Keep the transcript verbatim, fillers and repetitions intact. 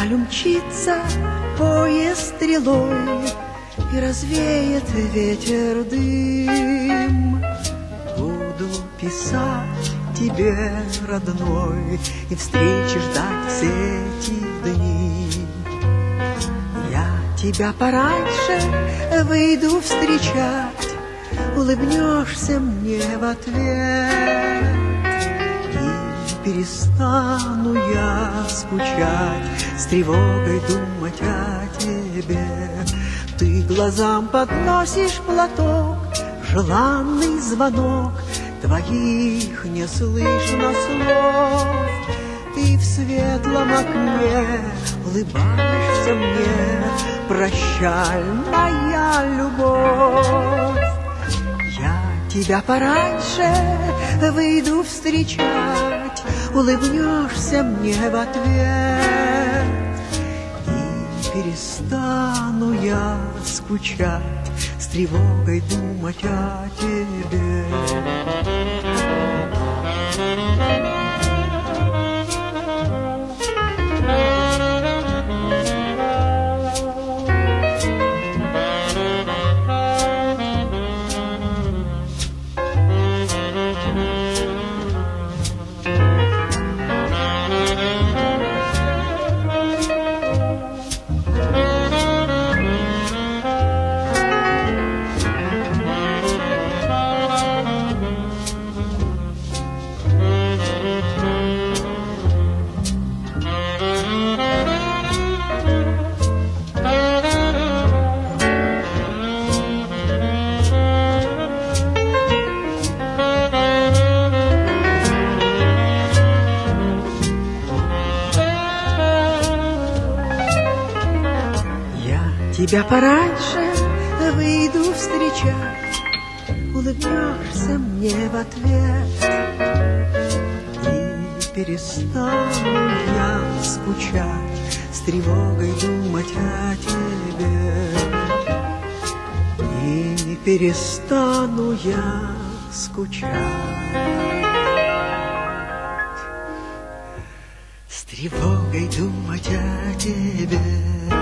Вдаль умчится поезд стрелой, и развеет ветер дым. Буду писать тебе, родной, и встречи ждать все эти дни. Я тебя пораньше выйду встречать, улыбнешься мне в ответ, и перестану я скучать, с тревогой думать о тебе. Ты глазам подносишь платок, желанный звонок, твоих не слышно слов. Ты в светлом окне улыбаешься мне, прощай, моя любовь. Я тебя пораньше выйду встречать, улыбнешься мне в ответ, и перестану я скучать, с тревогой думать о тебе. Тебя пораньше выйду встречать, улыбнешься мне в ответ, и перестану я скучать, с тревогой думать о тебе. И перестану я скучать, с тревогой думать о тебе.